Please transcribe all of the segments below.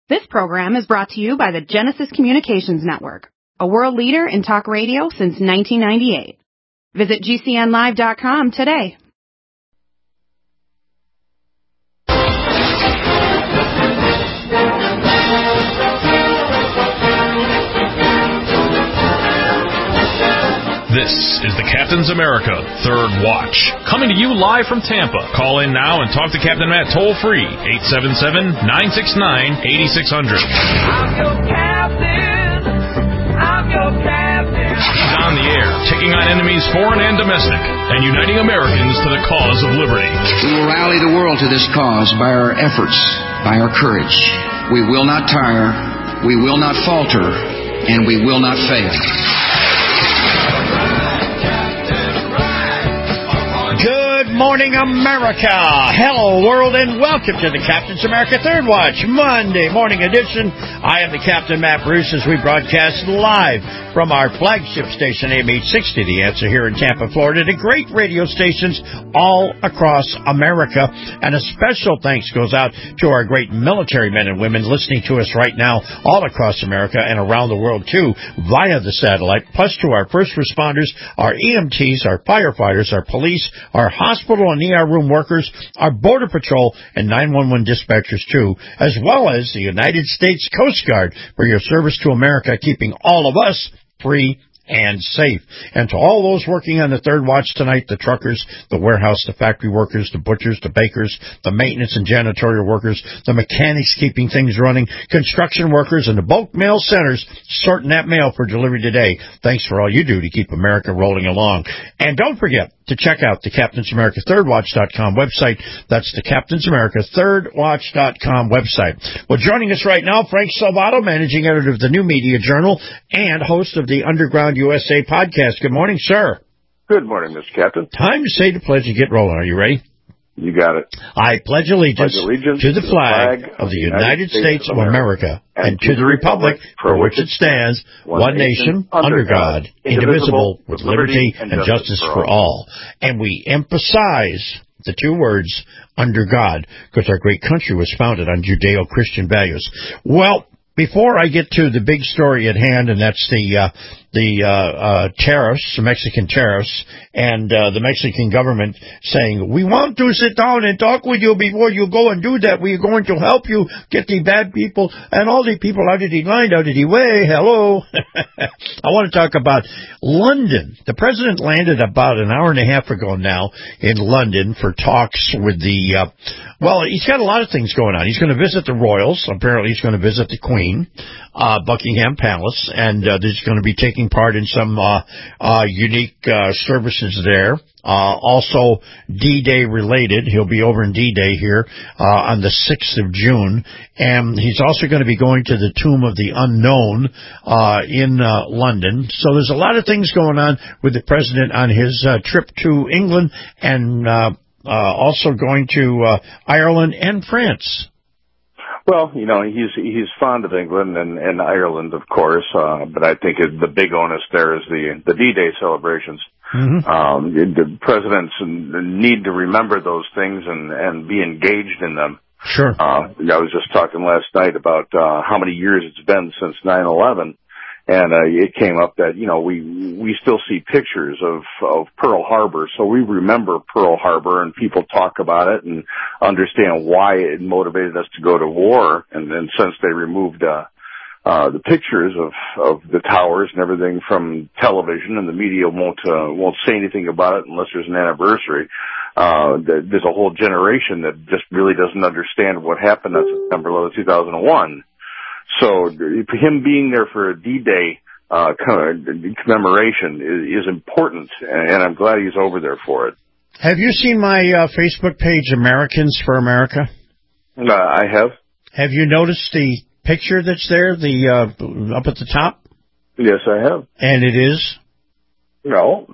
This program is brought to you by the Genesis Communications Network, a world leader in talk radio since 1998. Visit GCNlive.com today. This is the Captain's America Third Watch, coming to you live from Tampa. Call in now and talk to Captain Matt toll-free, 877-969-8600. I'm your captain. I'm your captain. He's on the air, taking on enemies foreign and domestic, and uniting Americans to the cause of liberty. We will rally the world to this cause by our efforts, by our courage. We will not tire, we will not falter, and we will not fail. Good morning, America. Hello, world, and welcome to the Captain's America Third Watch, Monday morning edition. I am the Captain, Matt Bruce, as we broadcast live from our flagship station, AM 860, The Answer, here in Tampa, Florida, to great radio stations all across America. And a special thanks goes out to our great military men and women listening to us right now all across America and around the world, too, via the satellite, plus to our first responders, our EMTs, our firefighters, our police, our hospital and ER room workers, our Border Patrol, and 911 dispatchers, too, as well as the United States Coast Guard for your service to America, keeping all of us free and safe. And to all those working on the Third Watch tonight, the truckers, the warehouse, the factory workers, the butchers, the bakers, the maintenance and janitorial workers, the mechanics keeping things running, construction workers, and the bulk mail centers sorting that mail for delivery today. Thanks for all you do to keep America rolling along. And don't forget to check out the Captain's America ThirdWatch.com website. That's the Captain's America ThirdWatch.com website. Well, joining us right now, Frank Salvato, managing editor of the New Media Journal and host of the Underground USA podcast. Good morning, sir. Good morning, Mr. Captain. Time to say the pledge and get rolling. Are you ready? You got it. I pledge allegiance to the flag of the United States of America and to the republic for which it stands, one nation, under God, indivisible, with liberty and justice for all. And we emphasize the two words, under God, because our great country was founded on Judeo-Christian values. Well, before I get to the big story at hand, and that's the tariffs, the Mexican tariffs, and the Mexican government saying, we want to sit down and talk with you before you go and do that. We are going to help you get the bad people and all the people out of the line, out of the way. Hello. I want to talk about London. The president landed about an hour and a half ago now in London for talks with the, well, he's got a lot of things going on. He's going to visit the royals. Apparently he's going to visit the Queen, Buckingham Palace, and he's going to be taking part in some unique services there. Also D-Day related. He'll be over in D-Day here on the 6th of June. And he's also going to be going to the Tomb of the Unknown in London. So there's a lot of things going on with the president on his trip to England and also going to Ireland and France. Well, you know, he's fond of England and Ireland, of course, but I think the big onus there is the D-Day celebrations. Mm-hmm. The presidents need to remember those things and be engaged in them. Sure. I was just talking last night about how many years it's been since 9/11. And it came up that, you know, we still see pictures of Pearl Harbor, so we remember Pearl Harbor, and people talk about it and understand why it motivated us to go to war. And then since they removed the pictures of the towers and everything from television, and the media won't say anything about it unless there's an anniversary, there's a whole generation that just really doesn't understand what happened on September 11, 2001. So him being there for a D-Day commemoration is important, and I'm glad he's over there for it. Have you seen my Facebook page, Americans for America? I have. Have you noticed the picture that's there, up at the top? Yes, I have. And it is? No.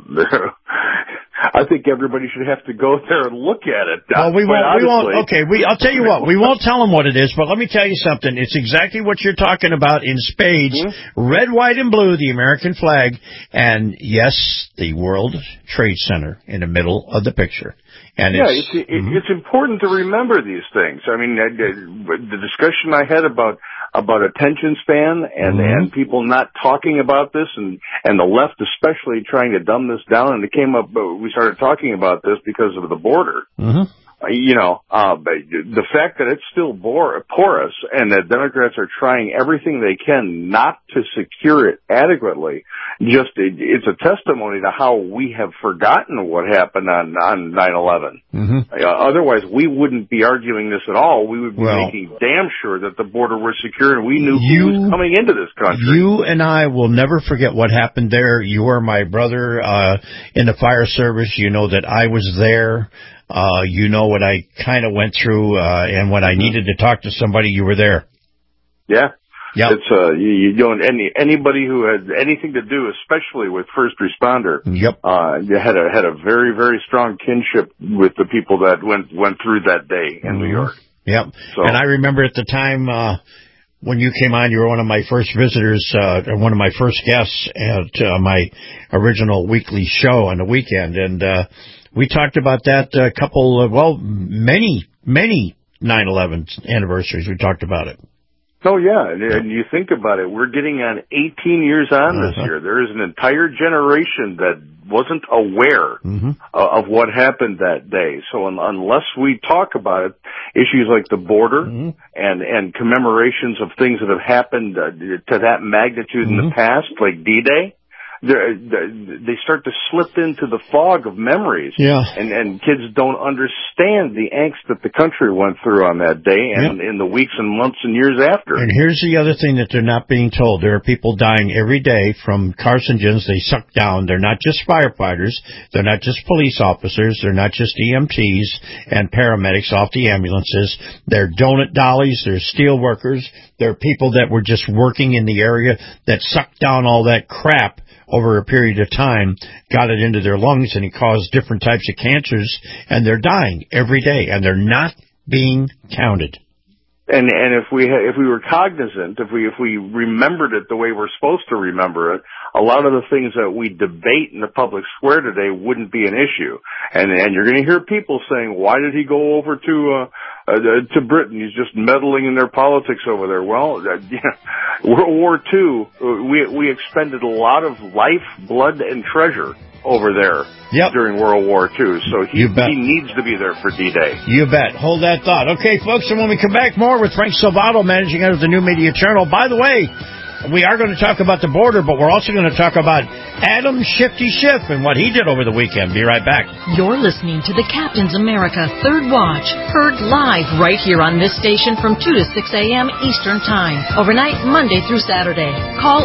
I think everybody should have to go there and look at it. Well, we won't. Okay, I'll tell you what. We won't tell them what it is, but let me tell you something. It's exactly what you're talking about in spades. Mm-hmm. Red, white, and blue, the American flag, and yes, the World Trade Center in the middle of the picture. And it's important to remember these things. I mean, the discussion I had about about attention span and people not talking about this and the left especially trying to dumb this down. And it came up, we started talking about this because of the border. Mm-hmm. The fact that it's still porous and that Democrats are trying everything they can not to secure it adequately, it's a testimony to how we have forgotten what happened on 9/11. Mm-hmm. Otherwise, we wouldn't be arguing this at all. We would be making damn sure that the border was secure and we knew who was coming into this country. You and I will never forget what happened there. You are my brother in the fire service. You know that I was there. You know what I kind of went through, and when I needed to talk to somebody, you were there. Yeah. Yep. It's, you don't, anybody who has anything to do, especially with first responder, you had a very, very strong kinship with the people that went through that day in New York. Yep. So, and I remember at the time, when you came on, you were one of my first visitors, one of my first guests at my original weekly show on the weekend, and we talked about that many 9/11 anniversaries. We talked about it. Oh, yeah, and you think about it, we're getting on 18 years on this year. There is an entire generation that wasn't aware of what happened that day. So unless we talk about it, issues like the border and commemorations of things that have happened to that magnitude in the past, like D-Day, they start to slip into the fog of memories. Yeah. And kids don't understand the angst that the country went through on that day and in the weeks and months and years after. And here's the other thing that they're not being told. There are people dying every day from carcinogens they suck down. They're not just firefighters. They're not just police officers. They're not just EMTs and paramedics off the ambulances. They're donut dollies. They're steel workers. They're people that were just working in the area that sucked down all that crap over a period of time, got it into their lungs, and it caused different types of cancers, and they're dying every day, and they're not being counted. And if we were cognizant, if we remembered it the way we're supposed to remember it, a lot of the things that we debate in the public square today wouldn't be an issue. And you're going to hear people saying, "Why did he go over to Britain? He's just meddling in their politics over there." Well, World War II, we expended a lot of life, blood, and treasure over there during World War II. So he needs to be there for D-Day. You bet. Hold that thought. Okay, folks, and when we come back, more with Frank Salvato, managing editor of the New Media Journal. By the way, we are going to talk about the border, but we're also going to talk about Adam Shifty Schiff and what he did over the weekend. Be right back. You're listening to the Captain's America Third Watch, heard live right here on this station from 2 to 6 a.m. Eastern Time, overnight Monday through Saturday. Call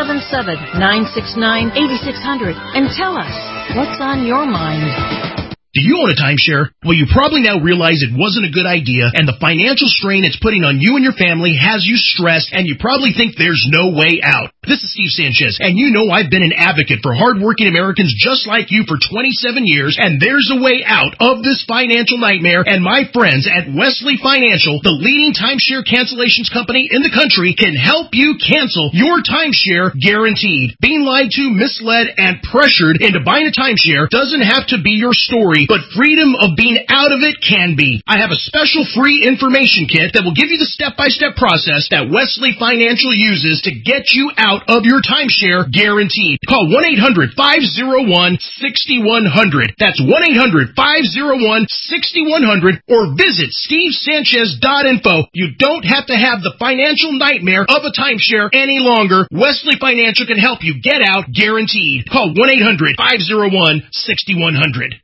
877-969-8600 and tell us what's on your mind. Do you own a timeshare? Well, you probably now realize it wasn't a good idea, and the financial strain it's putting on you and your family has you stressed, and you probably think there's no way out. This is Steve Sanchez, and you know I've been an advocate for hardworking Americans just like you for 27 years, and there's a way out of this financial nightmare, and my friends at Wesley Financial, the leading timeshare cancellations company in the country, can help you cancel your timeshare guaranteed. Being lied to, misled, and pressured into buying a timeshare doesn't have to be your story, but freedom of being out of it can be. I have a special free information kit that will give you the step-by-step process that Wesley Financial uses to get you out of your timeshare guaranteed. Call 1-800-501-6100. That's 1-800-501-6100 or visit stevesanchez.info. You don't have to have the financial nightmare of a timeshare any longer. Wesley Financial can help you get out guaranteed. Call 1-800-501-6100.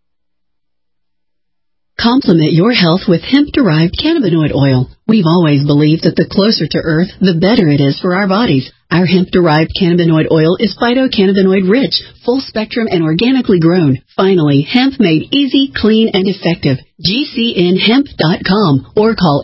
Complement your health with hemp-derived cannabinoid oil. We've always believed that the closer to Earth, the better it is for our bodies. Our hemp-derived cannabinoid oil is phytocannabinoid-rich, full-spectrum, and organically grown. Finally, hemp made easy, clean, and effective. GCNhemp.com or call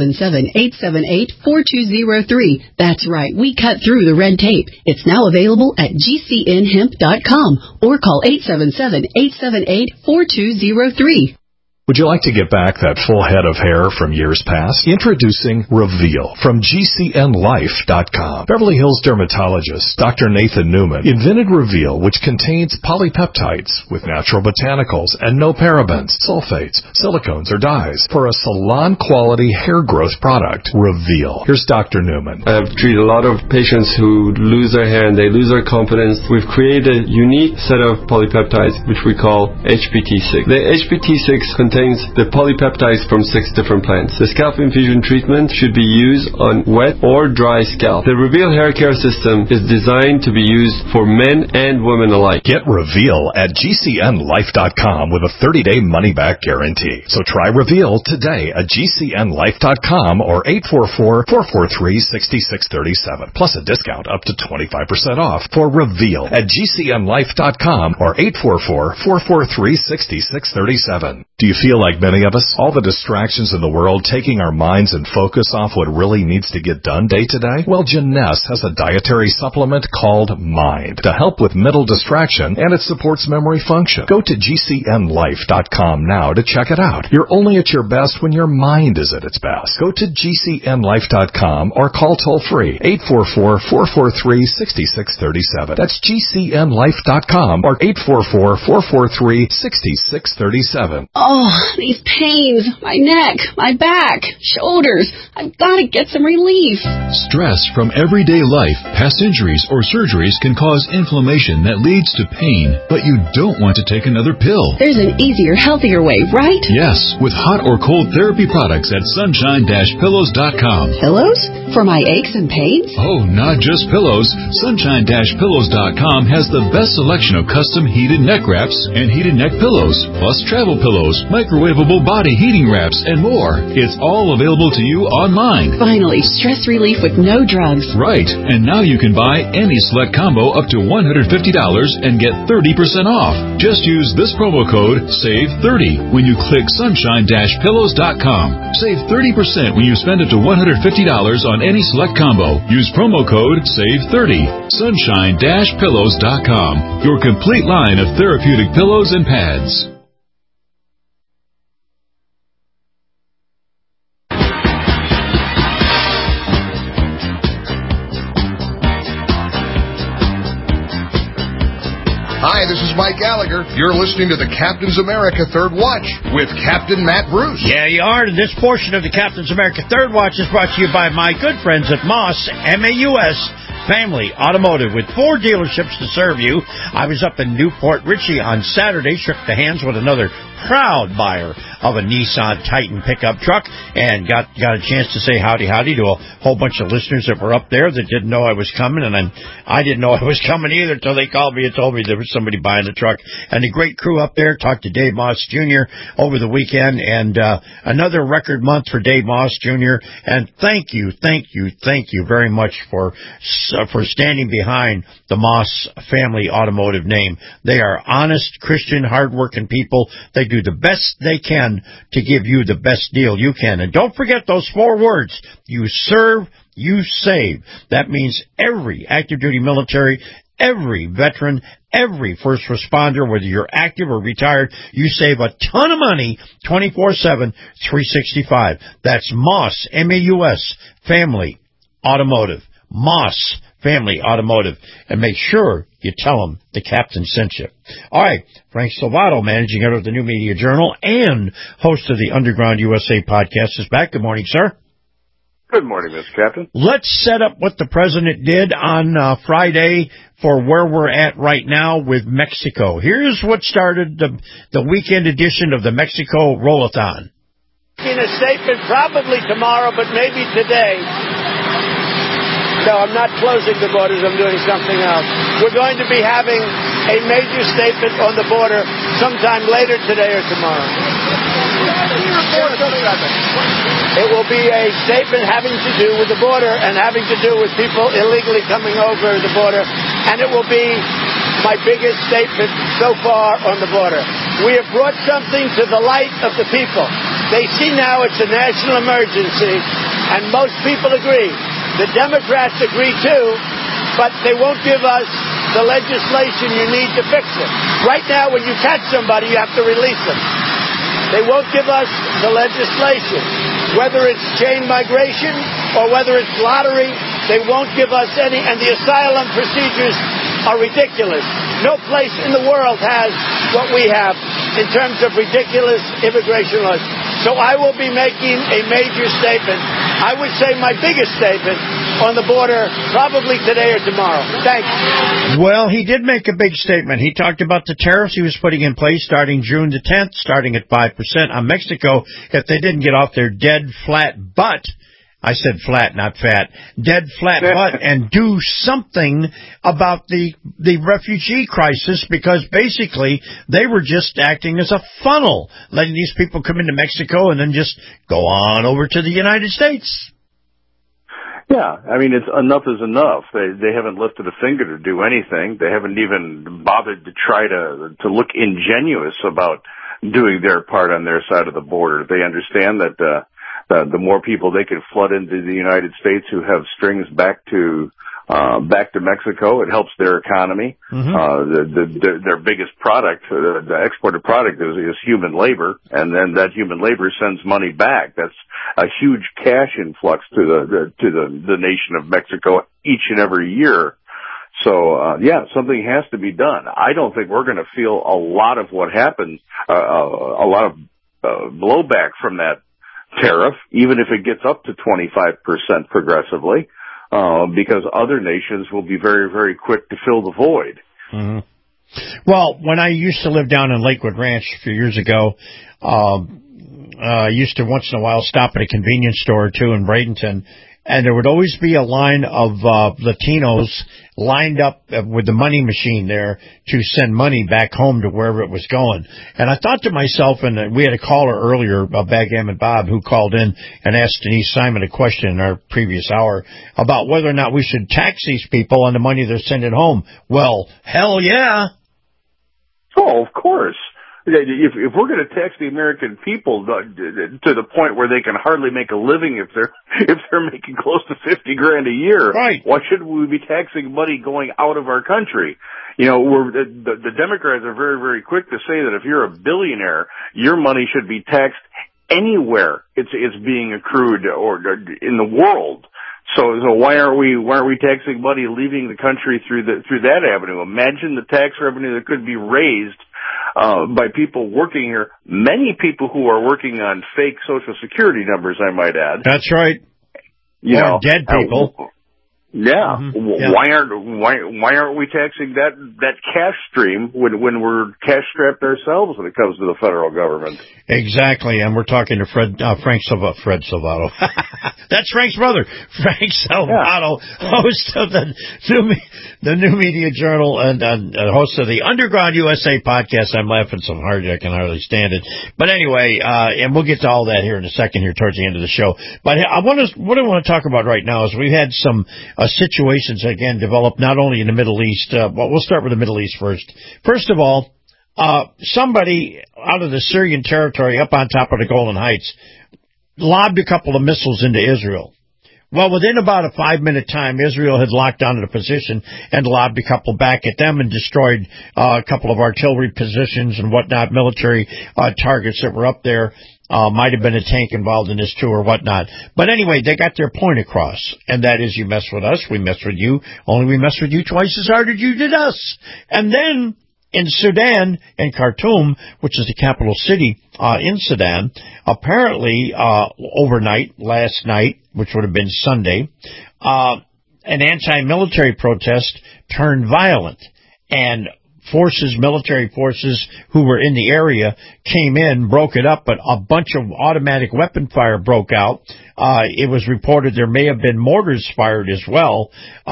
877-878-4203. That's right, we cut through the red tape. It's now available at GCNhemp.com or call 877-878-4203. Would you like to get back that full head of hair from years past? Introducing Reveal from GCNLife.com. Beverly Hills dermatologist Dr. Nathan Newman invented Reveal, which contains polypeptides with natural botanicals and no parabens, sulfates, silicones, or dyes for a salon-quality hair growth product. Reveal. Here's Dr. Newman. I've treated a lot of patients who lose their hair and they lose their confidence. We've created a unique set of polypeptides, which we call HPT6. The HPT6 contains the polypeptides from 6 different plants. The scalp infusion treatment should be used on wet or dry scalp. The Reveal hair care system is designed to be used for men and women alike. Get Reveal at GCNLife.com with a 30-day money-back guarantee. So try Reveal today at GCNLife.com or 844-443-6637. Plus a discount up to 25% off for Reveal at GCNLife.com or 844-443-6637. Do you feel like many of us? All the distractions in the world taking our minds and focus off what really needs to get done day to day? Well, Jeunesse has a dietary supplement called Mind to help with mental distraction, and it supports memory function. Go to GCNLife.com now to check it out. You're only at your best when your mind is at its best. Go to GCNLife.com or call toll-free 844-443-6637. That's GCNLife.com or 844-443-6637. Oh, these pains, my neck, my back, shoulders. I've got to get some relief. Stress from everyday life, past injuries, or surgeries can cause inflammation that leads to pain, but you don't want to take another pill. There's an easier, healthier way, right? Yes, with hot or cold therapy products at sunshine-pillows.com. Pillows? For my aches and pains? Oh, not just pillows. Sunshine-pillows.com has the best selection of custom heated neck wraps and heated neck pillows, plus travel pillows, microwavable body heating wraps, and more. It's all available to you online. Finally, stress relief with no drugs. Right, and now you can buy any select combo up to $150 and get 30% off. Just use this promo code SAVE30 when you click sunshine-pillows.com. Save 30% when you spend up to $150 on any select combo. Use promo code SAVE30. Sunshine-pillows.com. Your complete line of therapeutic pillows and pads. Hi, this is Mike Gallagher. You're listening to the Captain's America Third Watch with Captain Matt Bruce. Yeah, you are. This portion of the Captain's America Third Watch is brought to you by my good friends at Moss, M-A-U-S, Family Automotive, with 4 dealerships to serve you. I was up in Newport Richey on Saturday, shook the hands with another proud buyer of a Nissan Titan pickup truck, and got a chance to say howdy to a whole bunch of listeners that were up there that didn't know I was coming, and I didn't know I was coming either until they called me and told me there was somebody buying the truck. And a great crew up there. Talked to Dave Moss Jr. over the weekend, and another record month for Dave Moss Jr. And thank you very much for standing behind the Moss Family Automotive name. They are honest, Christian, hardworking people. They do the best they can to give you the best deal you can. And don't forget those 4 words. You serve, you save. That means every active duty military, every veteran, every first responder, whether you're active or retired, you save a ton of money 24/7, 365. That's Moss, M-A-U-S, Family Automotive. Moss Family Automotive. And make sure you tell them the captain sent you. All right, Frank Salvato, managing editor of the New Media Journal and host of the Underground USA podcast, is back. Good morning, sir. Good morning, Mr. Captain. Let's set up what the president did on Friday for where we're at right now with Mexico. Here's what started the weekend edition of the Mexico Roll-a-thon. In a statement probably tomorrow, but maybe today. No, I'm not closing the borders. I'm doing something else. We're going to be having a major statement on the border sometime later today or tomorrow. It will be a statement having to do with the border and having to do with people illegally coming over the border. And it will be my biggest statement so far on the border. We have brought something to the light of the people. They see now it's a national emergency, and most people agree. The Democrats agree too, but they won't give us the legislation you need to fix it. Right now, when you catch somebody, you have to release them. They won't give us the legislation. Whether it's chain migration or whether it's lottery, they won't give us any, and the asylum procedures are ridiculous. No place in the world has what we have in terms of ridiculous immigration laws. So I will be making a major statement. I would say my biggest statement on the border probably today or tomorrow. Thanks. Well, he did make a big statement. He talked about the tariffs he was putting in place starting June the 10th, starting at 5% on Mexico if they didn't get off their dead flat butt. I said flat, not fat. Dead flat butt and do something about the refugee crisis, because basically they were just acting as a funnel, letting these people come into Mexico and then just go on over to the United States. Yeah, I mean, it's enough is enough. They haven't lifted a finger to do anything. They haven't even bothered to try to look ingenuous about doing their part on their side of the border. They understand that the more people they can flood into the United States who have strings back to Mexico, it helps their economy. Mm-hmm. Their biggest product, the exported product, is human labor, and then that human labor sends money back. That's a huge cash influx to the nation of Mexico each and every year. So, something has to be done. I don't think we're going to feel a lot of what happened, a lot of blowback from that tariff, even if it gets up to 25% progressively, because other nations will be very, very quick to fill the void. Mm-hmm. Well, when I used to live down in Lakewood Ranch a few years ago, I used to once in a while stop at a convenience store or two in Bradenton, and there would always be a line of Latinos lined up with the money machine there to send money back home to wherever it was going. And I thought to myself, and we had a caller earlier, Backgammon Bob, who called in and asked Denise Simon a question in our previous hour about whether or not we should tax these people on the money they're sending home. Well, hell yeah. Oh, of course. If we're going to tax the American people to the point where they can hardly make a living if they're making close to $50,000 a year, right? Why shouldn't we be taxing money going out of our country? You know, the Democrats are very, very quick to say that if you're a billionaire, your money should be taxed anywhere it's being accrued or in the world. So why aren't we taxing money leaving the country through that avenue? Imagine the tax revenue that could be raised by people working here. Many people who are working on fake Social Security numbers, I might add. That's right. You know, dead people. Yeah. Mm-hmm. Yeah. Why aren't we taxing that cash stream when we're cash strapped ourselves when it comes to the federal government? Exactly, and we're talking to Fred Salvato. That's Frank's brother, Frank Salvato, host of the New Media Journal and host of the Underground USA podcast. I'm laughing so hard I can hardly stand it. But anyway, and we'll get to all that here in a second here towards the end of the show. But what I want to talk about right now is we've had some situations again develop not only in the Middle East. We'll start with the Middle East first. First of all, somebody out of the Syrian territory up on top of the Golan Heights lobbed a couple of missiles into Israel. Well, within about a 5-minute time, Israel had locked onto the position and lobbed a couple back at them and destroyed a couple of artillery positions and whatnot, military targets that were up there. Might have been a tank involved in this too or whatnot. But anyway, they got their point across, and that is you mess with us, we mess with you, only we mess with you twice as hard as you did us. And then in Sudan, in Khartoum, which is the capital city in Sudan, apparently overnight, last night, which would have been Sunday, an anti-military protest turned violent, and military forces who were in the area came in, broke it up, but a bunch of automatic weapon fire broke out. It was reported there may have been mortars fired as well.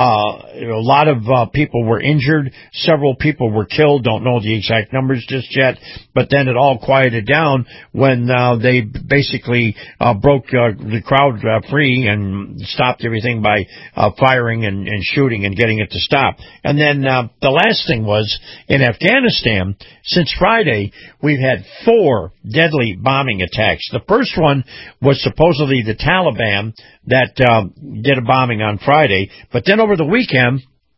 A lot of people were injured. Several people were killed. Don't know the exact numbers just yet. But then it all quieted down when they basically broke the crowd free and stopped everything by firing and shooting and getting it to stop. And then the last thing was, in Afghanistan, since Friday, we've had 4 deadly bombing attacks. The first one was supposedly the Taliban that did a bombing on Friday, but then over the weekend,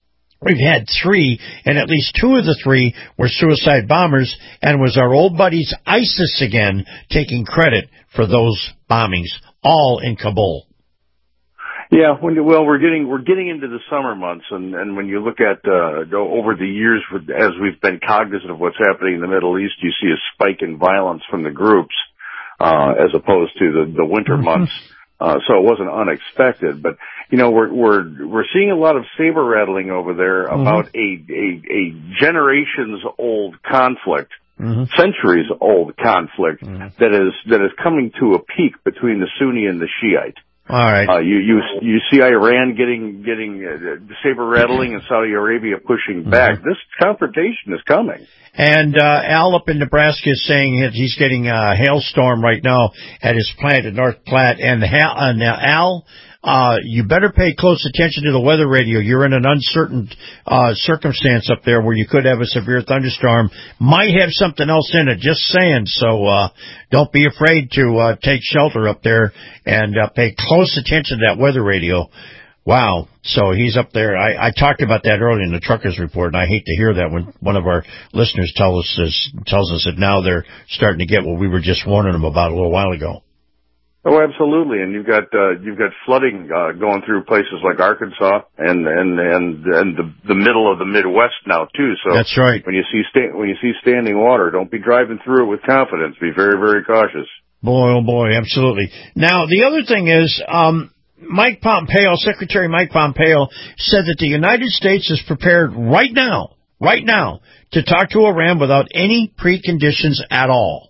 We've had 3, and at least 2 of the 3 were suicide bombers, and was our old buddies ISIS again taking credit for those bombings, all in Kabul. Yeah, we're getting into the summer months, and when you look at over the years, as we've been cognizant of what's happening in the Middle East, you see a spike in violence from the groups as opposed to the winter months. So it wasn't unexpected, but we're seeing a lot of saber rattling over there about a generations old conflict, centuries old conflict that is coming to a peak between the Sunni and the Shiite. All right. You see Iran getting saber rattling and Saudi Arabia pushing back. This confrontation is coming. And Al up in Nebraska is saying that he's getting a hailstorm right now at his plant at North Platte. And Al, you better pay close attention to the weather radio. You're in an uncertain circumstance up there where you could have a severe thunderstorm. Might have something else in it, just saying. So don't be afraid to take shelter up there and pay close attention to that weather radio. Wow. So he's up there. I talked about that earlier in the Truckers Report, and I hate to hear that when one of our listeners tells us that now they're starting to get what we were just warning them about a little while ago. Oh, absolutely. And you've got flooding going through places like Arkansas and the middle of the Midwest now too. So that's right. When you see standing water, don't be driving through it with confidence. Be very, very cautious. Boy, oh boy, absolutely. Now the other thing is, Secretary Mike Pompeo said that the United States is prepared right now, to talk to Iran without any preconditions at all.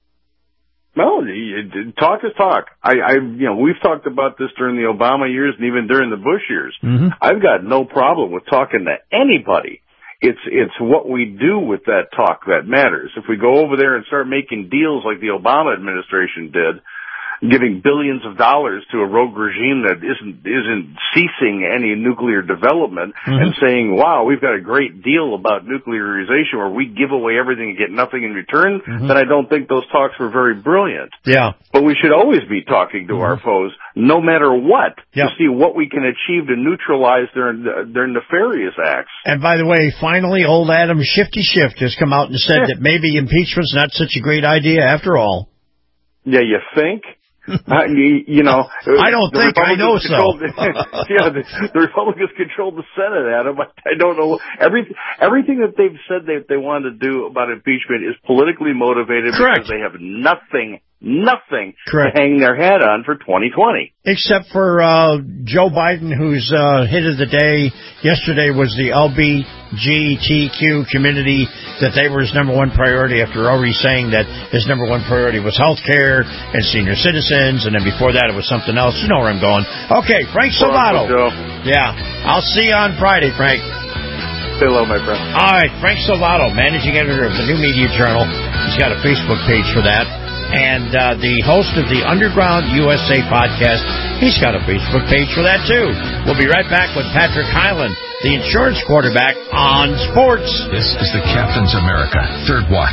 Well, talk is talk. We've talked about this during the Obama years and even during the Bush years. I've got no problem with talking to anybody. It's what we do with that talk that matters. If we go over there and start making deals like the Obama administration did, giving billions of dollars to a rogue regime that isn't ceasing any nuclear development and saying, wow, we've got a great deal about nuclearization where we give away everything and get nothing in return, then I don't think those talks were very brilliant. Yeah. But we should always be talking to our foes, no matter what, to see what we can achieve to neutralize their nefarious acts. And by the way, finally, old Adam Shifty Shift has come out and said that maybe impeachment's not such a great idea after all. Yeah, you think? I don't think I know so. The Republicans controlled the Senate, Adam. I don't know. Everything that they've said that they want to do about impeachment is politically motivated. Correct. Because they have nothing Correct. to hang their hat on for 2020. Except for Joe Biden, whose hit of the day yesterday was the LGBTQ community, that they were his number one priority after already saying that his number one priority was health care and senior citizens, and then before that it was something else. You know where I'm going. Okay, Frank Salvato. Yeah, I'll see you on Friday, Frank. Say hello, my friend. All right, Frank Salvato, managing editor of the New Media Journal. He's got a Facebook page for that. And the host of the Underground USA podcast, he's got a Facebook page for that, too. We'll be right back with Patrick Hyland, the insurance quarterback, on sports. This is the Captain's America Third Watch.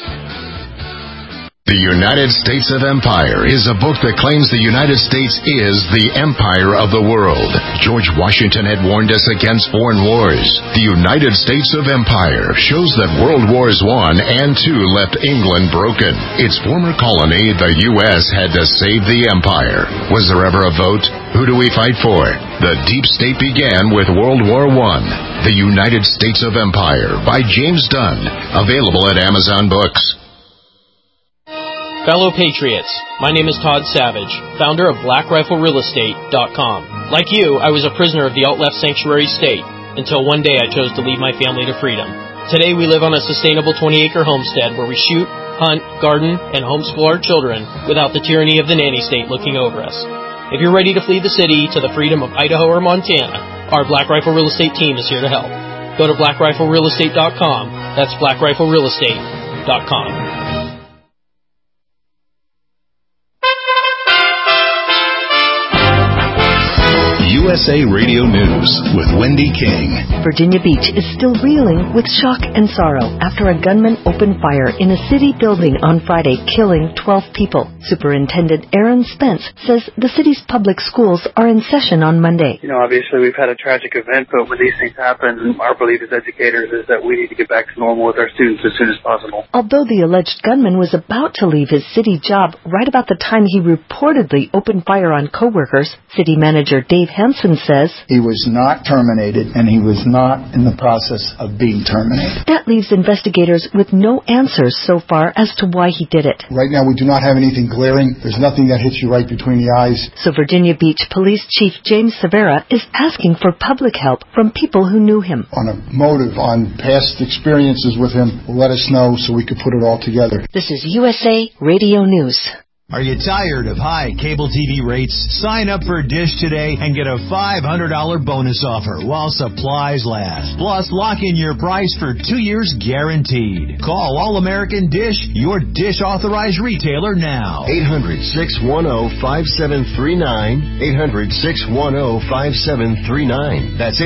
The United States of Empire is a book that claims the United States is the empire of the world. George Washington had warned us against foreign wars. The United States of Empire shows that World Wars I and II left England broken. Its former colony, the U.S., had to save the empire. Was there ever a vote? Who do we fight for? The deep state began with World War I. The United States of Empire by James Dunn. Available at Amazon Books. Fellow Patriots, my name is Todd Savage, founder of BlackRifleRealEstate.com. Like you, I was a prisoner of the alt-left sanctuary state until one day I chose to lead my family to freedom. Today we live on a sustainable 20-acre homestead where we shoot, hunt, garden, and homeschool our children without the tyranny of the nanny state looking over us. If you're ready to flee the city to the freedom of Idaho or Montana, our Black Rifle Real Estate team is here to help. Go to BlackRifleRealEstate.com. That's BlackRifleRealEstate.com. USA Radio News with Wendy King. Virginia Beach is still reeling with shock and sorrow after a gunman opened fire in a city building on Friday, killing 12 people. Superintendent Aaron Spence says the city's public schools are in session on Monday. Obviously we've had a tragic event, but when these things happen, our belief as educators is that we need to get back to normal with our students as soon as possible. Although the alleged gunman was about to leave his city job right about the time he reportedly opened fire on coworkers, city manager Dave Hansen says he was not terminated and he was not in the process of being terminated. That leaves investigators with no answers so far as to why he did it. Right now we do not have anything glaring. There's nothing that hits you right between the eyes. So Virginia Beach Police Chief James Severa is asking for public help from people who knew him. On a motive, on past experiences with him, let us know so we could put it all together. This is USA Radio News. Are you tired of high cable TV rates? Sign up for Dish today and get a $500 bonus offer while supplies last. Plus, lock in your price for 2 years guaranteed. Call All American Dish, your Dish authorized retailer now. 800-610-5739. 800-610-5739. That's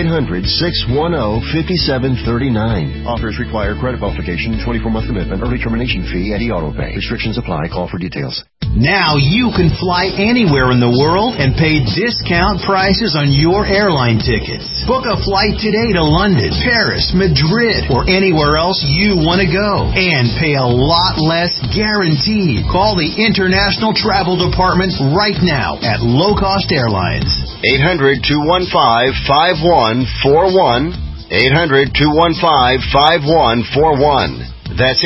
800-610-5739. Offers require credit qualification, 24-month commitment, early termination fee, and e-auto pay. Restrictions apply. Call for details. Now you can fly anywhere in the world and pay discount prices on your airline tickets. Book a flight today to London, Paris, Madrid, or anywhere else you want to go. And pay a lot less guaranteed. Call the International Travel Department right now at Low Cost Airlines. 800-215-5141. 800-215-5141. That's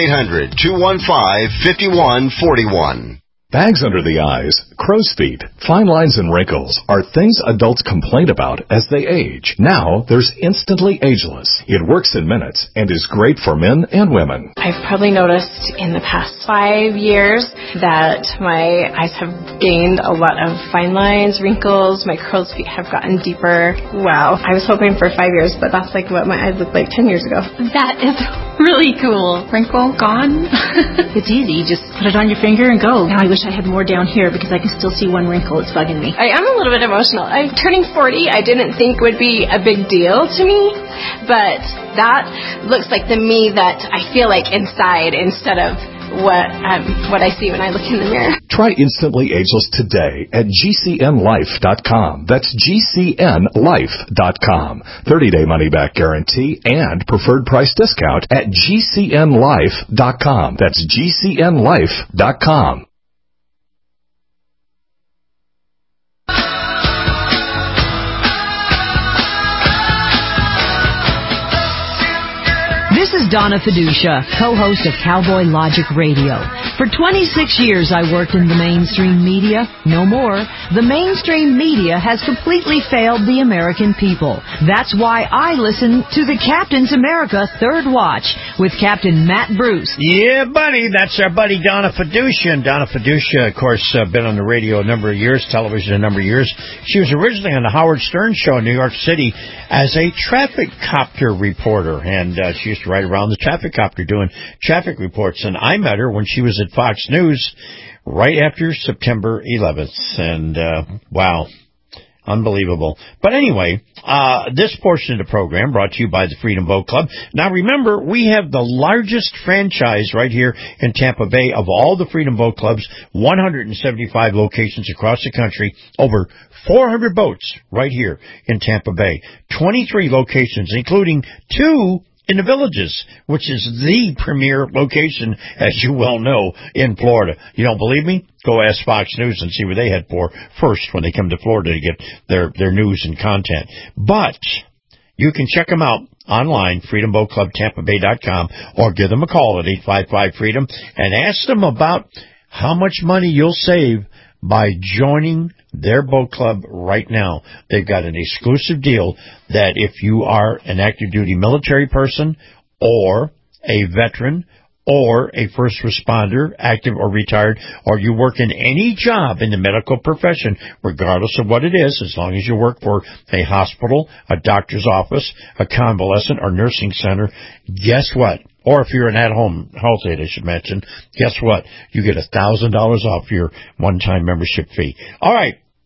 800-215-5141. Bags under the eyes, crow's feet, fine lines and wrinkles are things adults complain about as they age. Now, there's Instantly Ageless. It works in minutes and is great for men and women. I've probably noticed in the past 5 years that my eyes have gained a lot of fine lines, wrinkles, my crow's feet have gotten deeper. Wow. I was hoping for 5 years, but that's like what my eyes looked like 10 years ago. That is really cool. Wrinkle gone. It's easy. You just put it on your finger and go. Now I wish I had more down here because I can still see one wrinkle. It's bugging me. I am a little bit emotional. I'm turning 40. I didn't think would be a big deal to me, but that looks like the me that I feel like inside instead of what I see when I look in the mirror. Try Instantly Ageless today at GCNLife.com. That's GCNLife.com. 30-day money-back guarantee and preferred price discount at GCNLife.com. That's GCNLife.com. This is Donna Fiducia, co-host of Cowboy Logic Radio. For 26 years I worked in the mainstream media. No more. The mainstream media has completely failed the American people. That's why I listen to the Captain's America Third Watch with Captain Matt Bruce. Yeah, buddy. That's our buddy Donna Fiducia. And Donna Fiducia, of course, been on the radio a number of years, television a number of years. She was originally on the Howard Stern Show in New York City as a traffic copter reporter. And she used to ride around the traffic copter doing traffic reports. And I met her when she was at Fox News right after September 11th. And, wow. Unbelievable. But anyway, this portion of the program brought to you by the Freedom Boat Club. Now remember, we have the largest franchise right here in Tampa Bay of all the Freedom Boat Clubs, 175 locations across the country, over 400 boats right here in Tampa Bay, 23 locations, including 2 in the Villages, which is the premier location, as you well know, in Florida. You don't believe me? Go ask Fox News and see where they head for first when they come to Florida to get their news and content. But you can check them out online, freedomboatclubtampabay.com, or give them a call at 855-FREEDOM and ask them about how much money you'll save by joining their boat club right now. They've got an exclusive deal that if you are an active duty military person or a veteran or a first responder, active or retired, or you work in any job in the medical profession, regardless of what it is, as long as you work for a hospital, a doctor's office, a convalescent or nursing center, guess what? Or if you're an at-home health aide, I should mention, guess what? You get $1,000 off your one-time membership fee. All right.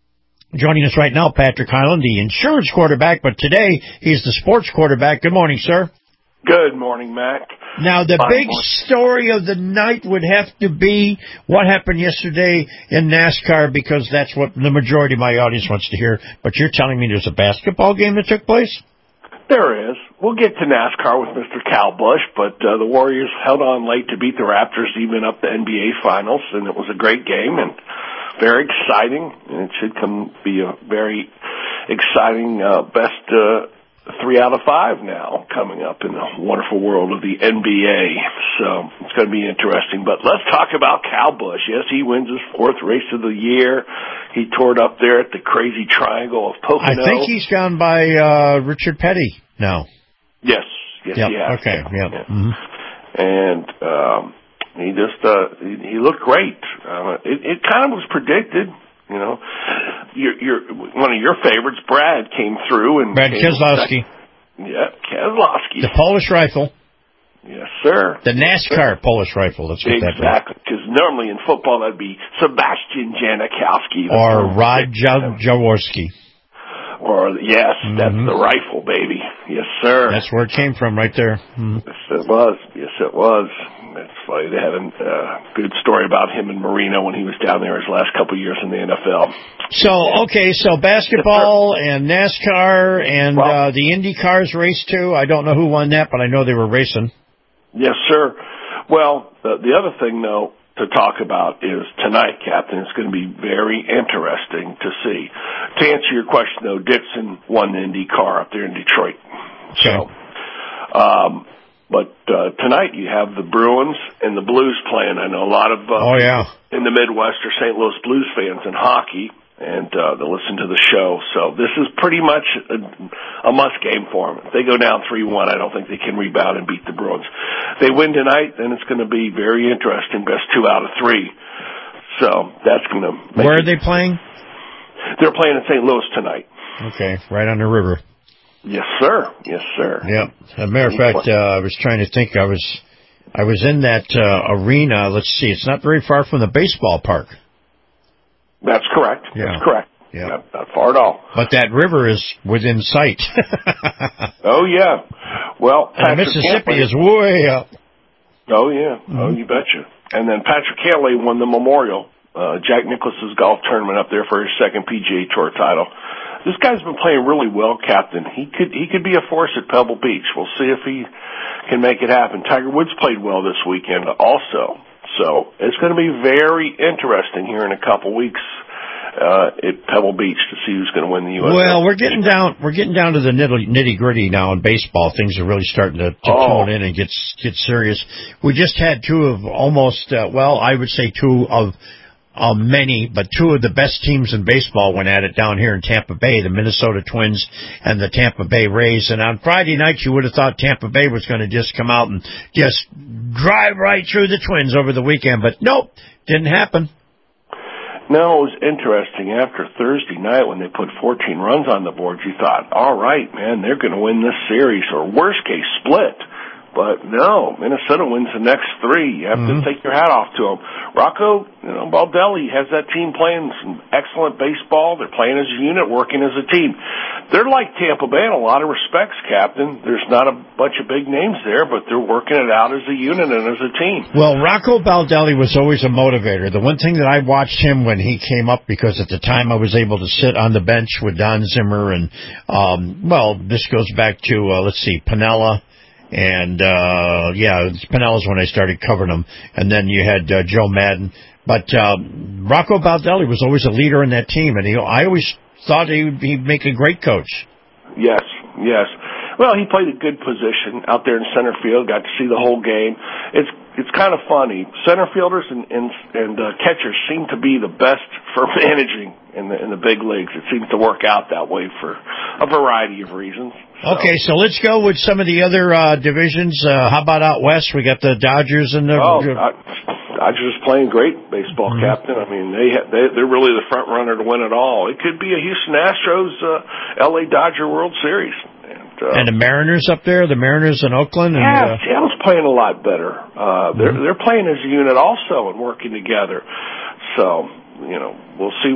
Joining us right now, Patrick Hyland, the insurance quarterback, but today he's the sports quarterback. Good morning, sir. Good morning, Mac. Now, the big story of the night would have to be what happened yesterday in NASCAR, because that's what the majority of my audience wants to hear. But you're telling me there's a basketball game that took place? There is. We'll get to NASCAR with Mr. Cal Busch, but the Warriors held on late to beat the Raptors, even up the NBA Finals, and it was a great game and very exciting. And it should be a very exciting best 3 out of 5 now coming up in the wonderful world of the NBA. So it's going to be interesting. But let's talk about Cal Busch. Yes, he wins his 4th race of the year. He tore it up there at the Crazy Triangle of Pocono. I think he's gone by Richard Petty now. Yes, he has. Okay, yeah. Mm-hmm. And he just he looked great. It kind of was predicted. You know, one of your favorites, Brad, came through and Brad Keselowski. Yeah, Keselowski. The Polish rifle. Yes, sir. The NASCAR Polish rifle. That's what that is. Exactly, because normally in football that'd be Sebastian Janikowski. Or Rod Jaworski. Or, yes, that's the rifle, baby. Yes, sir. That's where it came from, right there. Mm-hmm. Yes, it was. Yes, it was. It's funny. They had a good story about him in Marino when he was down there his last couple of years in the NFL. So basketball and NASCAR and the Indy cars race too. I don't know who won that, but I know they were racing. Yes, sir. Well, the other thing, though, to talk about is tonight, Captain. It's going to be very interesting to see. To answer your question, though, Dixon won the Indy car up there in Detroit. Okay. So, but tonight you have the Bruins and the Blues playing. I know a lot of in the Midwest are St. Louis Blues fans in hockey, and they listen to the show. So this is pretty much a must game for them. If they go down 3-1, I don't think they can rebound and beat the Bruins. They win tonight, then it's going to be very interesting. Best 2 out of 3. So that's going to make Where are they playing? They're playing in St. Louis tonight. Okay, right on the river. Yes, sir. Yes, sir. Yeah. As a matter of fact, I was trying to think. I was in that arena. Let's see. It's not very far from the baseball park. That's correct. Yeah. That's correct. Yeah. Not far at all. But that river is within sight. Oh, yeah. Well, and Mississippi is way up. Oh, yeah. Mm-hmm. Oh, you betcha. And then Patrick Cantlay won the Memorial, Jack Nicklaus's golf tournament up there for his 2nd PGA Tour title. This guy's been playing really well, Captain. He could be a force at Pebble Beach. We'll see if he can make it happen. Tiger Woods played well this weekend also. So it's going to be very interesting here in a couple weeks at Pebble Beach to see who's going to win the U.S. Well, we're getting down to the nitty gritty now in baseball. Things are really starting to tone in and get serious. We just had 2 of almost I would say 2 of many, but 2 of the best teams in baseball went at it down here in Tampa Bay, the Minnesota Twins and the Tampa Bay Rays. And on Friday night, you would have thought Tampa Bay was going to just come out and just drive right through the Twins over the weekend, but nope, didn't happen. No, it was interesting. After Thursday night when they put 14 runs on the board, you thought, all right, man, they're going to win this series, or worst case, split. But no, Minnesota wins the next 3. You have to take your hat off to them. Rocco, Baldelli has that team playing some excellent baseball. They're playing as a unit, working as a team. They're like Tampa Bay in a lot of respects, Captain. There's not a bunch of big names there, but they're working it out as a unit and as a team. Well, Rocco Baldelli was always a motivator. The one thing that I watched him when he came up, because at the time I was able to sit on the bench with Don Zimmer and, this goes back to, Piniella. And, Pinella's when I started covering them. And then you had Joe Madden. But Rocco Baldelli was always a leader in that team, and I always thought he'd make a great coach. Yes. Well, he played a good position out there in center field, got to see the whole game. It's kind of funny. Center fielders and catchers seem to be the best for managing in the big leagues. It seems to work out that way for a variety of reasons. Okay, so let's go with some of the other divisions. How about out west? We got the Dodgers and the... Dodgers playing great baseball, Captain. I mean, they're really the front runner to win it all. It could be a Houston Astros, L.A. Dodger World Series. And the Mariners up there, the Mariners in Oakland. And, Seattle's playing a lot better. They're playing as a unit also and working together. So, we'll see what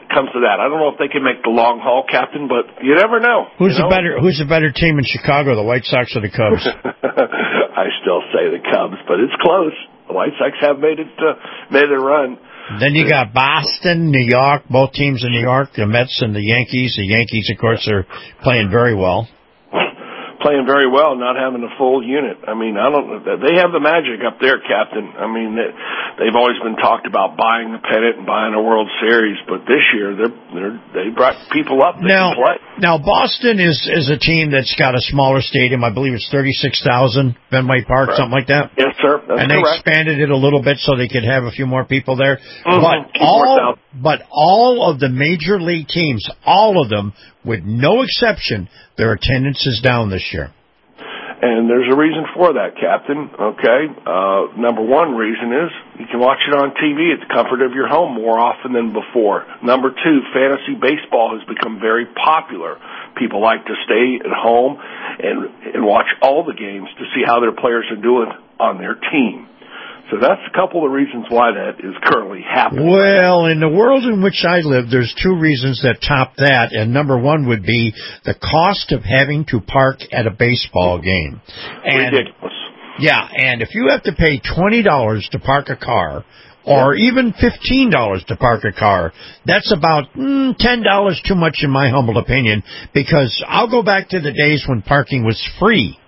comes to that. I don't know if they can make the long haul, Captain, but you never know. Who's the better team in Chicago, the White Sox or the Cubs? I still say the Cubs, but it's close. The White Sox have made their run. Then you got Boston, New York, both teams in New York, the Mets and the Yankees. The Yankees, of course, are playing very well. Playing very well, not having a full unit. I mean, they have the magic up there, Captain. I mean, they've always been talked about buying the pennant and buying a World Series, but this year they brought people up. Now Boston is a team that's got a smaller stadium. I believe it's 36,000 Fenway Park, right. Something like that. Yes, sir. That's and correct. They expanded it a little bit so they could have a few more people there. Mm-hmm. But all of the major league teams, all of them, with no exception, their attendance is down this year. And there's a reason for that, Captain, okay? Number one reason is you can watch it on TV at the comfort of your home more often than before. Number two, fantasy baseball has become very popular. People like to stay at home and watch all the games to see how their players are doing on their team. So that's a couple of reasons why that is currently happening. Well, in the world in which I live, there's two reasons that top that, and number one would be the cost of having to park at a baseball game. Ridiculous. Yeah, and if you have to pay $20 to park a car, or even $15 to park a car, that's about $10 too much in my humble opinion, because I'll go back to the days when parking was free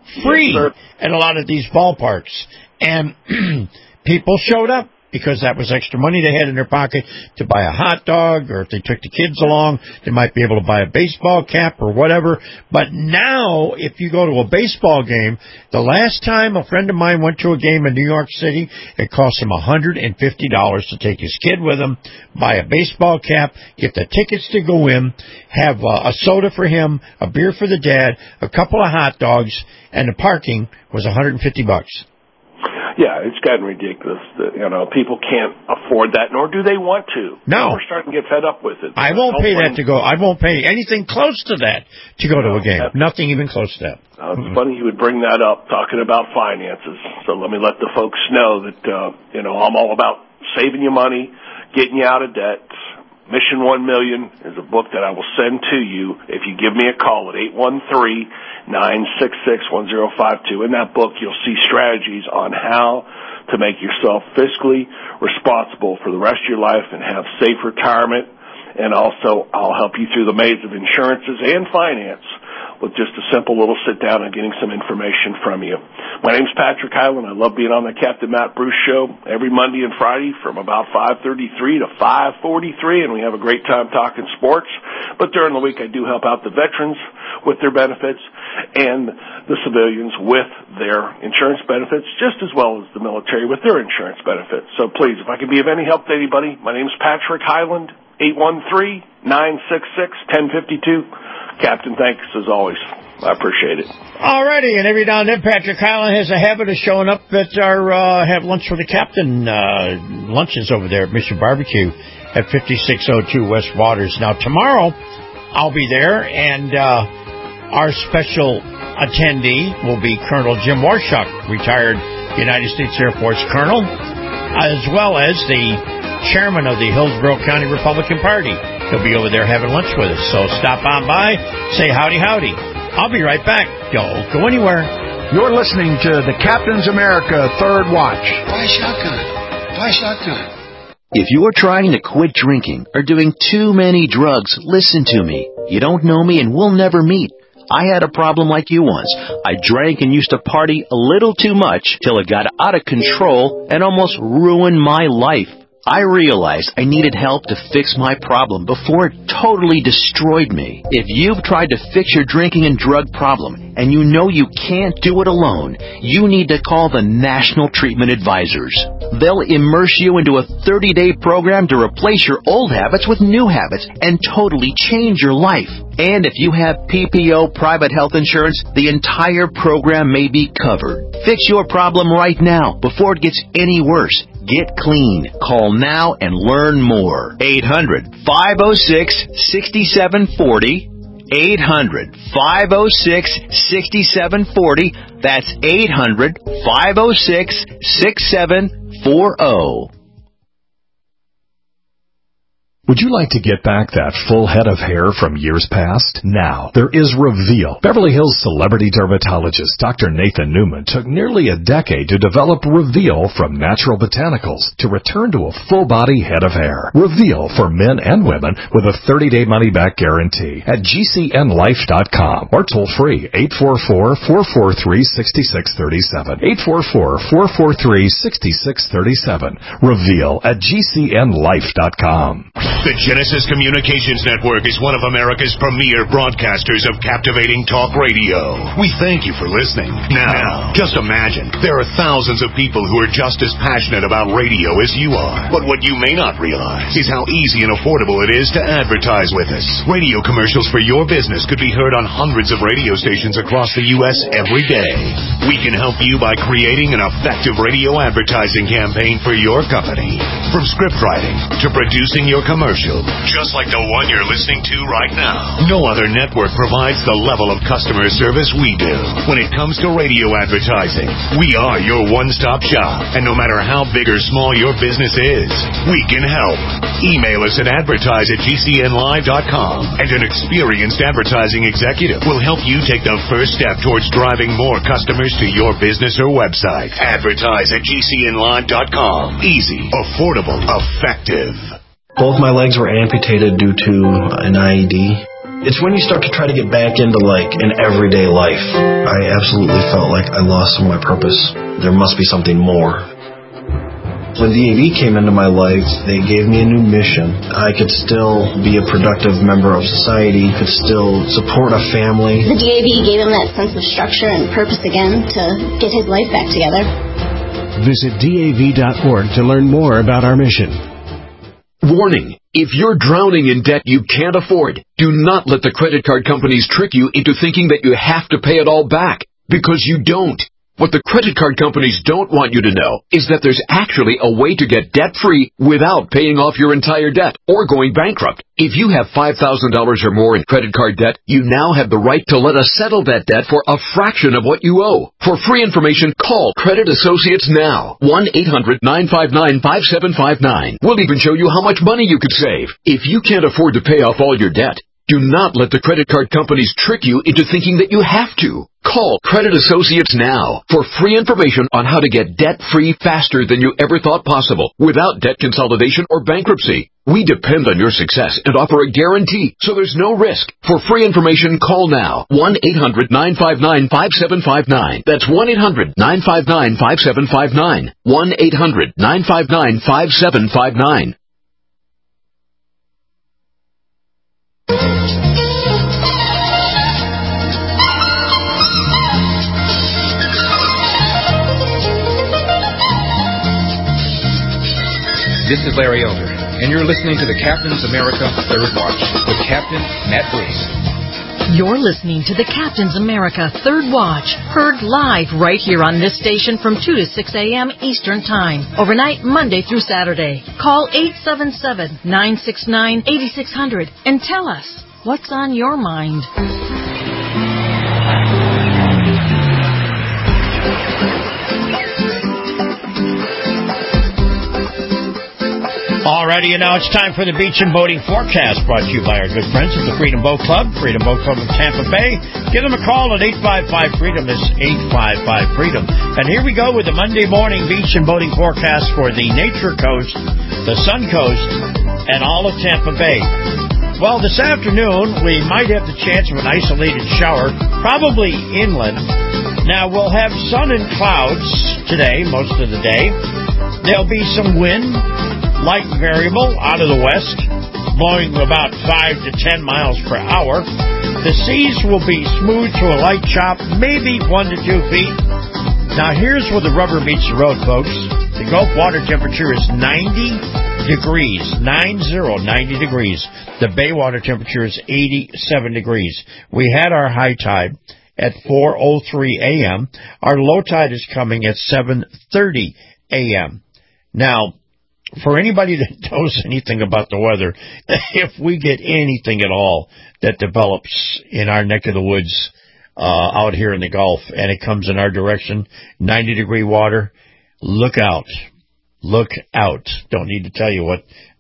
at a lot of these ballparks. And people showed up because that was extra money they had in their pocket to buy a hot dog, or if they took the kids along, they might be able to buy a baseball cap or whatever. But now, if you go to a baseball game, the last time a friend of mine went to a game in New York City, it cost him $150 to take his kid with him, buy a baseball cap, get the tickets to go in, have a soda for him, a beer for the dad, a couple of hot dogs, and the parking was $150. Yeah, it's gotten ridiculous. People can't afford that, nor do they want to. No. We're starting to get fed up with it. I won't pay that to go. I won't pay anything close to that to go to a game. Nothing even close to that. It's funny you would bring that up, talking about finances. So let me let the folks know that, I'm all about saving you money, getting you out of debt. Mission 1 Million is a book that I will send to you if you give me a call at 813-966-1052. In that book, you'll see strategies on how to make yourself fiscally responsible for the rest of your life and have safe retirement. And also, I'll help you through the maze of insurances and finance with just a simple little sit down and getting some information from you. My name's Patrick Hyland. I love being on the Captain Matt Bruce Show every Monday and Friday from about 5:33 to 5:43, and we have a great time talking sports. But during the week, I do help out the veterans with their benefits and the civilians with their insurance benefits, just as well as the military with their insurance benefits. So please, if I can be of any help to anybody, my name's Patrick Hyland, 813-966-1052. Captain, thanks as always. I appreciate it. All righty, and every now and then Patrick Hyland has a habit of showing up at our Have Lunch for the Captain lunches over there at Mission Barbecue at 5602 West Waters. Now, tomorrow I'll be there, and our special attendee will be Colonel Jim Warshuk, retired United States Air Force Colonel, as well as the chairman of the Hillsborough County Republican Party. He'll be over there having lunch with us. So stop on by, say howdy, howdy. I'll be right back. Don't go anywhere. You're listening to the Captain's America Third Watch. Buy shotgun. If you're trying to quit drinking or doing too many drugs, listen to me. You don't know me and we'll never meet. I had a problem like you once. I drank and used to party a little too much till it got out of control and almost ruined my life. I realized I needed help to fix my problem before it totally destroyed me. If you've tried to fix your drinking and drug problem and you know you can't do it alone, you need to call the National Treatment Advisors. They'll immerse you into a 30-day program to replace your old habits with new habits and totally change your life. And if you have PPO private health insurance, the entire program may be covered. Fix your problem right now before it gets any worse. Get clean. Call now and learn more. 800-506-6740. 800-506-6740. That's 800-506-6740. Would you like to get back that full head of hair from years past? Now, there is Reveal. Beverly Hills celebrity dermatologist Dr. Nathan Newman took nearly a decade to develop Reveal from natural botanicals to return to a full-body head of hair. Reveal for men and women with a 30-day money-back guarantee at GCNlife.com or toll-free 844-443-6637. 844-443-6637. Reveal at GCNlife.com. The Genesis Communications Network is one of America's premier broadcasters of captivating talk radio. We thank you for listening. Now, just imagine, there are thousands of people who are just as passionate about radio as you are. But what you may not realize is how easy and affordable it is to advertise with us. Radio commercials for your business could be heard on hundreds of radio stations across the U.S. every day. We can help you by creating an effective radio advertising campaign for your company. From script writing to producing your commercial, just like the one you're listening to right now. No other network provides the level of customer service we do. When it comes to radio advertising, we are your one-stop shop. And no matter how big or small your business is, we can help. Email us at advertise@gcnlive.com, and an experienced advertising executive will help you take the first step towards driving more customers to your business or website. Advertise@gcnlive.com. Easy, affordable, effective. Both my legs were amputated due to an IED. It's when you start to try to get back into, an everyday life. I absolutely felt like I lost some of my purpose. There must be something more. When DAV came into my life, they gave me a new mission. I could still be a productive member of society, could still support a family. The DAV gave him that sense of structure and purpose again to get his life back together. Visit DAV.org to learn more about our mission. Warning. If you're drowning in debt you can't afford, do not let the credit card companies trick you into thinking that you have to pay it all back, because you don't. What the credit card companies don't want you to know is that there's actually a way to get debt-free without paying off your entire debt or going bankrupt. If you have $5,000 or more in credit card debt, you now have the right to let us settle that debt for a fraction of what you owe. For free information, call Credit Associates now. 1-800-959-5759. We'll even show you how much money you could save. If you can't afford to pay off all your debt, do not let the credit card companies trick you into thinking that you have to. Call Credit Associates now for free information on how to get debt-free faster than you ever thought possible without debt consolidation or bankruptcy. We depend on your success and offer a guarantee, so there's no risk. For free information, call now. 1-800-959-5759. That's 1-800-959-5759. 1-800-959-5759. This is Larry Elder, and you're listening to the Captain's America Third Watch with Captain Matt Bruce. You're listening to the Captain's America Third Watch, heard live right here on this station from 2 to 6 a.m. Eastern Time, overnight Monday through Saturday. Call 877-969-8600 and tell us what's on your mind. Alrighty, and now it's time for the Beach and Boating Forecast, brought to you by our good friends at the Freedom Boat Club, Freedom Boat Club of Tampa Bay. Give them a call at 855-FREEDOM. It's 855-FREEDOM. And here we go with the Monday morning Beach and Boating Forecast for the Nature Coast, the Sun Coast, and all of Tampa Bay. Well, this afternoon, we might have the chance of an isolated shower, probably inland. Now, we'll have sun and clouds today, most of the day. There'll be some wind, light variable out of the west, blowing about 5 to 10 miles per hour. The seas will be smooth to a light chop, maybe 1 to 2 feet. Now, here's where the rubber meets the road, folks. The Gulf water temperature is 90 degrees, 90 degrees. The bay water temperature is 87 degrees. We had our high tide at 4:03 a.m. Our low tide is coming at 7:30 a.m. Now, for anybody that knows anything about the weather, if we get anything at all that develops in our neck of the woods out here in the Gulf and it comes in our direction, 90-degree water, look out. Look out. Don't need to tell you what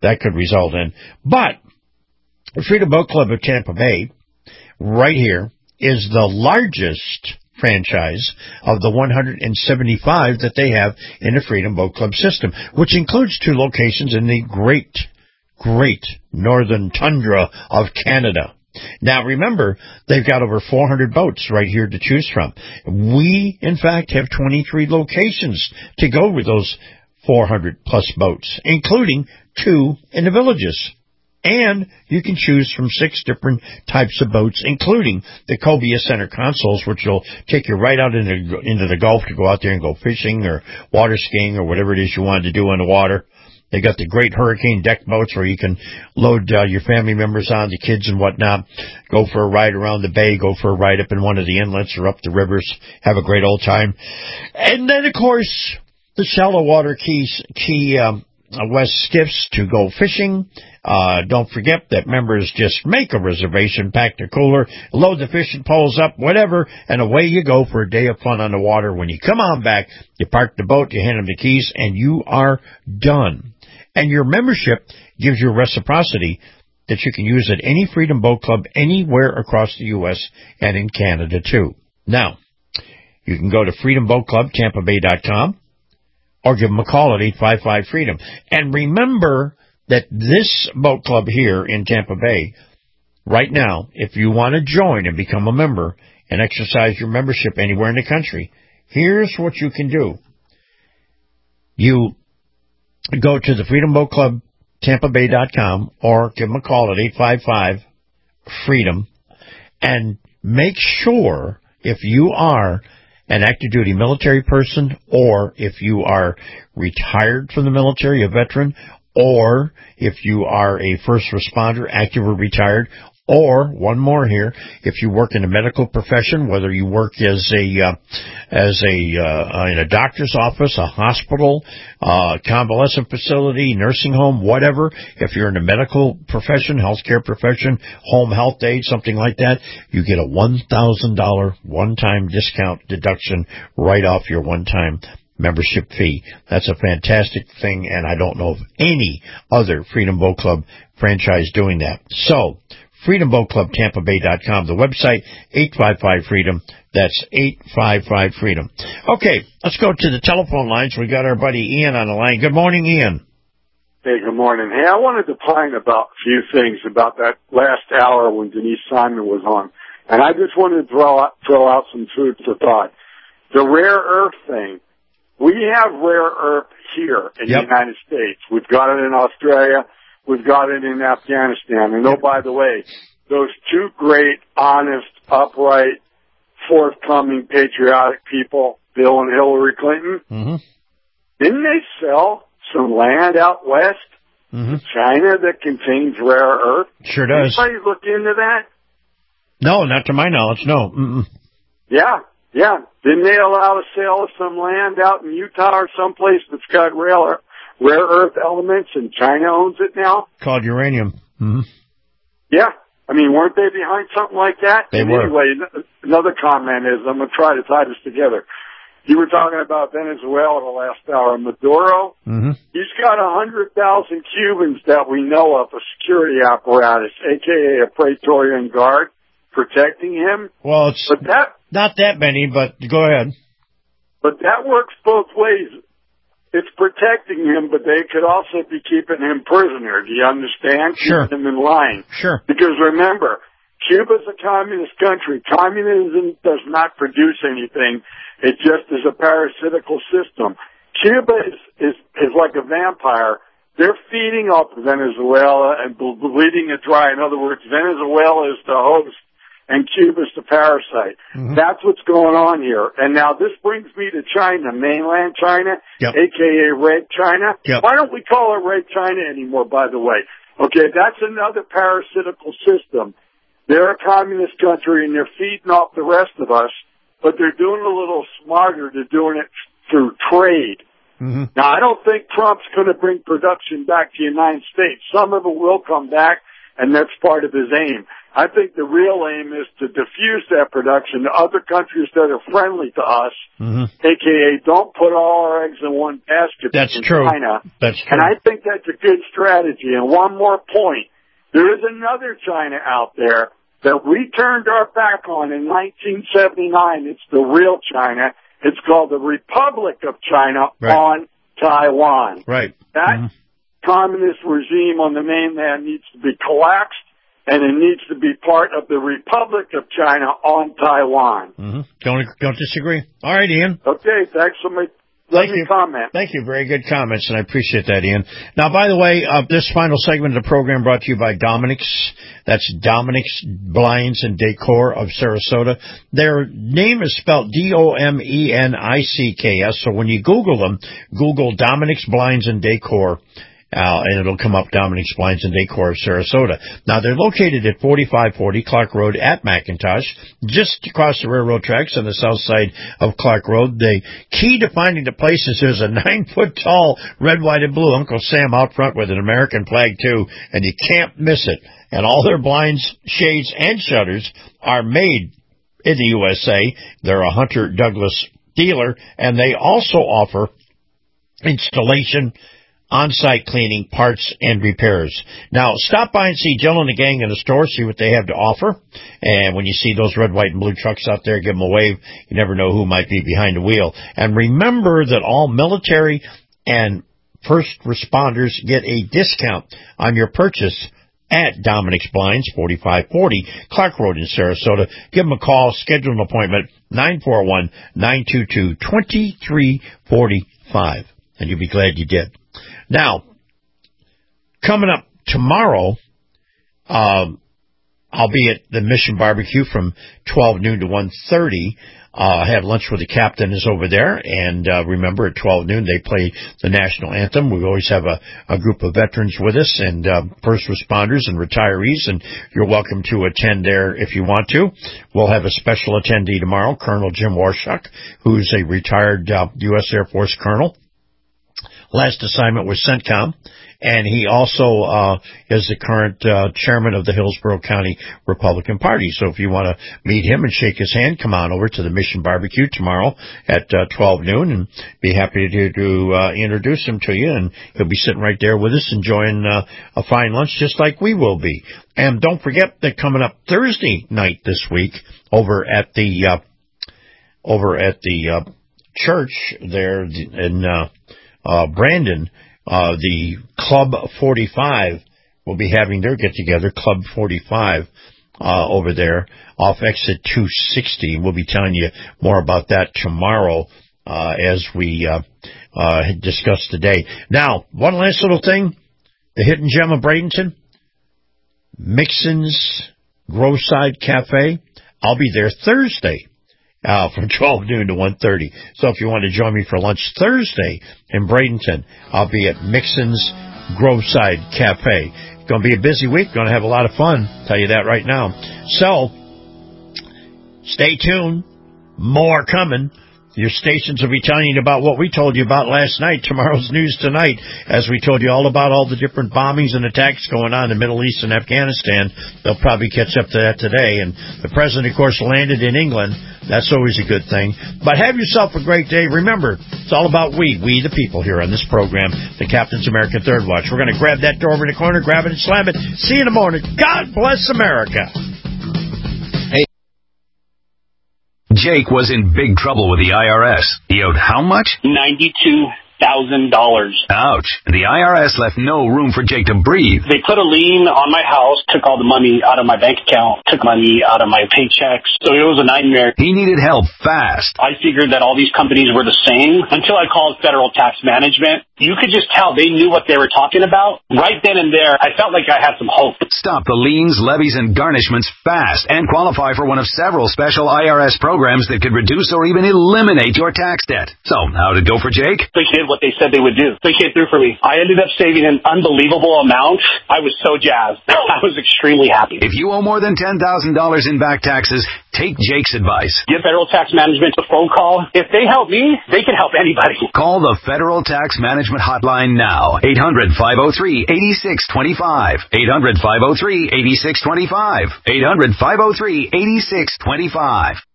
that could result in. But the Freedom Boat Club of Tampa Bay, right here, is the largest franchise of the 175 that they have in the Freedom Boat Club system, which includes 2 locations in the great northern tundra of Canada. Now, remember, they've got over 400 boats right here to choose from. We, in fact, have 23 locations to go with those 400-plus boats, including 2 in the villages. And you can choose from 6 different types of boats, including the Cobia Center consoles, which will take you right out into the Gulf to go out there and go fishing or water skiing or whatever it is you wanted to do on the water. They got the great hurricane deck boats where you can load your family members on, the kids and whatnot, go for a ride around the bay, go for a ride up in one of the inlets or up the rivers, have a great old time. And then, of course, the shallow water Key West skiffs to go fishing. Don't forget that members just make a reservation, pack the cooler, load the fishing poles up, whatever, and away you go for a day of fun on the water. When you come on back, you park the boat, you hand them the keys, and you are done. And your membership gives you reciprocity that you can use at any Freedom Boat Club anywhere across the U.S. and in Canada, too. Now, you can go to freedomboatclubtampabay.com or give them a call at 855-FREEDOM. And remember that this boat club here in Tampa Bay, right now, if you want to join and become a member and exercise your membership anywhere in the country, here's what you can do. You go to the freedomboatclubtampabay.com or give them a call at 855-FREEDOM and make sure if you are an active duty military person or if you are retired from the military, a veteran, or if you are a first responder, active or retired, or one more here, if you work in a medical profession, whether you work in a doctor's office, a hospital, convalescent facility, nursing home, whatever, if you're in a medical profession, healthcare profession, home health aid, something like that, you get a $1,000 one-time discount deduction right off your one-time membership fee. That's a fantastic thing, and I don't know of any other Freedom Boat Club franchise doing that. So, freedomboatclubtampabay.com, the website, 855-FREEDOM. That's 855-FREEDOM. Okay, let's go to the telephone lines. We got our buddy Ian on the line. Good morning, Ian. Hey, good morning. Hey, I wanted to pine about a few things about that last hour when Denise Simon was on. And I just wanted to throw out some food for thought. The rare earth thing. We have rare earth here in the United States. We've got it in Australia. We've got it in Afghanistan. And oh, by the way, those 2 great, honest, upright, forthcoming, patriotic people, Bill and Hillary Clinton, didn't they sell some land out west to China that contains rare earth? Sure does. Anybody look into that? No, not to my knowledge, no. Yeah. Didn't they allow the sale of some land out in Utah or someplace that's got rare earth elements, and China owns it now? Called uranium. Yeah. I mean, weren't they behind something like that? They were. Anyway, another comment is, I'm going to try to tie this together. You were talking about Venezuela the last hour. Maduro, he's got 100,000 Cubans that we know of, a security apparatus, a.k.a. a Praetorian Guard, protecting him. Well, it's not that many, but go ahead. But that works both ways. It's protecting him, but they could also be keeping him prisoner. Do you understand? Sure. Keeping him in line. Sure. Because remember, Cuba's a communist country. Communism does not produce anything. It just is a parasitical system. Cuba is like a vampire. They're feeding off Venezuela and bleeding it dry. In other words, Venezuela is the host and Cuba's the parasite. That's what's going on here. And now this brings me to China, mainland China, a.k.a. Red China. Why don't we call it Red China anymore, by the way? Okay, that's another parasitical system. They're a communist country, and they're feeding off the rest of us, but they're doing it a little smarter. They're doing it through trade. Now, I don't think Trump's going to bring production back to the United States. Some of it will come back, and that's part of his aim. I think the real aim is to diffuse that production to other countries that are friendly to us, a.k.a. don't put all our eggs in one basket. That's in true. China. That's true. And I think that's a good strategy. And one more point. There is another China out there that we turned our back on in 1979. It's the real China. It's called the Republic of China on Taiwan. Right. That communist regime on the mainland needs to be collapsed, and it needs to be part of the Republic of China on Taiwan. Don't disagree. All right, Ian. Okay, thanks for my comment. Thank you. Very good comments, and I appreciate that, Ian. Now, by the way, this final segment of the program brought to you by Dominic's. That's Dominic's Blinds and Decor of Sarasota. Their name is spelled Domenicks. So when you Google them, Google Dominic's Blinds and Decor. And it'll come up Dominic's Blinds and Decor of Sarasota. Now, they're located at 4540 Clark Road at McIntosh, just across the railroad tracks on the south side of Clark Road. The key to finding the place is there's a 9-foot-tall red, white, and blue Uncle Sam out front with an American flag, too, and you can't miss it. And all their blinds, shades, and shutters are made in the USA. They're a Hunter Douglas dealer, and they also offer installation, on-site cleaning, parts, and repairs. Now, stop by and see Jill and the gang in the store, see what they have to offer. And when you see those red, white, and blue trucks out there, give them a wave. You never know who might be behind the wheel. And remember that all military and first responders get a discount on your purchase at Dominic's Blinds, 4540 Clark Road in Sarasota. Give them a call, schedule an appointment, 941-922-2345. And you'll be glad you did. Now, coming up tomorrow, I'll be at the Mission Barbecue from 12 noon to 1:30. I have lunch with the captain is over there, and remember at 12 noon they play the national anthem. We always have a group of veterans with us and first responders and retirees, and you're welcome to attend there if you want to. We'll have a special attendee tomorrow, Colonel Jim Warshak, who's a retired U.S. Air Force colonel. Last assignment was CENTCOM, and he also is the current chairman of the Hillsborough County Republican Party. So if you want to meet him and shake his hand, come on over to the Mission Barbecue tomorrow at 12 noon, and be happy to introduce him to you. And he'll be sitting right there with us enjoying a fine lunch just like we will be. And don't forget that coming up Thursday night this week over at the church there in Brandon, the Club 45 will be having their get-together, Club 45, over there off exit 260. We'll be telling you more about that tomorrow as we discussed today. Now, one last little thing. The hidden gem of Bradenton, Mixon's Groveside Cafe. I'll be there Thursday. From 12 noon to 1:30. So if you want to join me for lunch Thursday in Bradenton, I'll be at Mixon's Groveside Cafe. It's going to be a busy week. Going to have a lot of fun. Tell you that right now. So stay tuned. More coming. Your stations will be telling you about what we told you about last night, tomorrow's news tonight, as we told you all about all the different bombings and attacks going on in the Middle East and Afghanistan. They'll probably catch up to that today. And the president, of course, landed in England. That's always a good thing. But have yourself a great day. Remember, it's all about we the people here on this program, the Captain's American Third Watch. We're going to grab that door in the corner, grab it and slam it. See you in the morning. God bless America. Jake was in big trouble with the IRS. He owed how much? $92,000. Ouch. The IRS left no room for Jake to breathe. They put a lien on my house, took all the money out of my bank account, took money out of my paychecks. So it was a nightmare. He needed help fast. I figured that all these companies were the same until I called Federal Tax Management. You could just tell they knew what they were talking about. Right then and there, I felt like I had some hope. Stop the liens, levies, and garnishments fast and qualify for one of several special IRS programs that could reduce or even eliminate your tax debt. So, how'd it go for Jake? They did what they said they would do. They came through for me. I ended up saving an unbelievable amount. I was so jazzed. I was extremely happy. If you owe more than $10,000 in back taxes, take Jake's advice. Give Federal Tax Management a phone call. If they help me, they can help anybody. Call the Federal Tax Management Hotline now. 800-503-8625. 800-503-8625. 800-503-8625.